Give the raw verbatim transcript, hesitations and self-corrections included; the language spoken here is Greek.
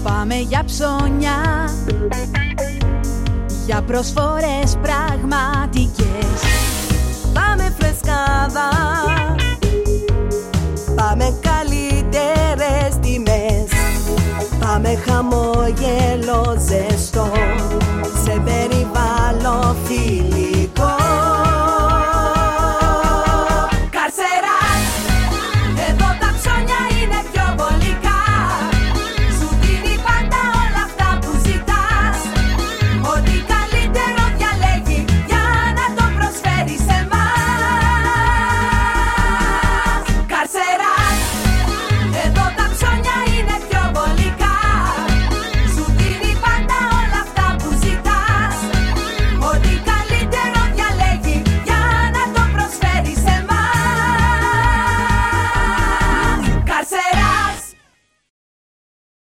Πάμε για ψώνια, για προσφορές πραγματικές. Πάμε φρεσκάδα, πάμε καλύτερες τιμές. Πάμε χαμόγελο ζεστό, σε περιβάλλον φίλοι.